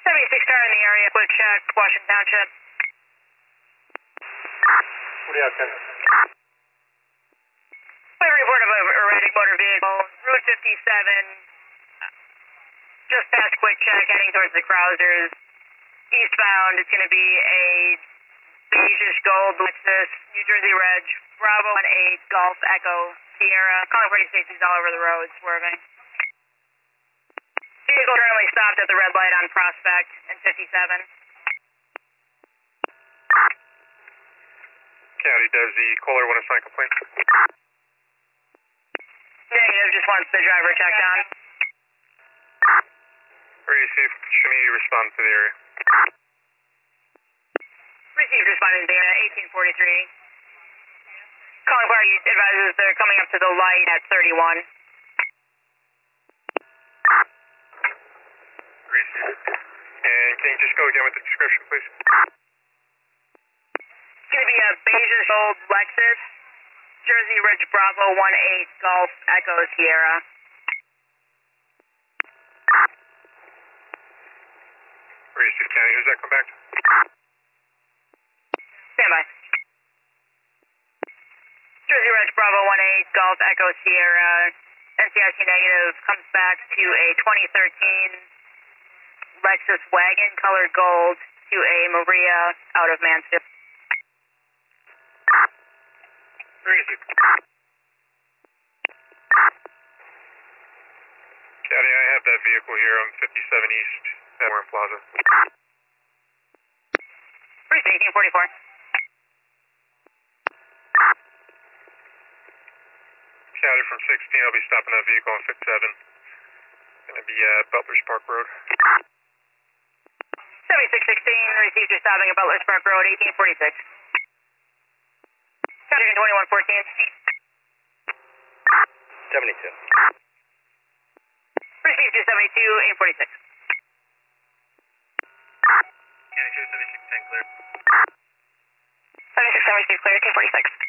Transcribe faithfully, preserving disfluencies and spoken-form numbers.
seventy-six car in the area, quick check, Washington Township. What do you have, Ken? We have a report of a erratic motor vehicle, Route fifty-seven, just past quick check, heading towards the Krausers. Eastbound, it's going to be a beigeish gold Lexus, New Jersey Reg, Bravo one eight, Golf Echo, Sierra. Calling for any safeties all over the road, swerving. Vehicle currently stopped at the red light on Prospect and fifty-seven. County, does the caller want to sign complaint? Negative, just wants the driver checked on. Receive, Shani, respond to the area. Received, responding to the area, eighteen forty-three. Calling party advises they're coming up to the light at thirty-one. Receive. And can you just go again with the description, please? It's going to be a beigeish gold Lexus, Jersey Reg Bravo one eight, Golf Echo Sierra. Receive, County. Who's that come back to? Stand by. Jersey Reg Bravo one eight, Golf Echo Sierra, N C I C negative, comes back to a twenty thirteen Lexus wagon, colored gold, to a Maria out of Mansfield. Receive. County, I have that vehicle here on fifty-seven East at Warren Plaza. Receive, eighteen forty-four. County from sixteen, I'll be stopping that vehicle on fifty-seven. Going to be at Butler's Park Road. seventy-six sixteen, received your stopping at Butler's Park Road, eighteen forty-six. County twenty-one fourteen. seventy-two. Received your seventy-two, eight forty-six. County two seventy-six ten clear. seventy-six seventy-two clear, eighteen forty-six.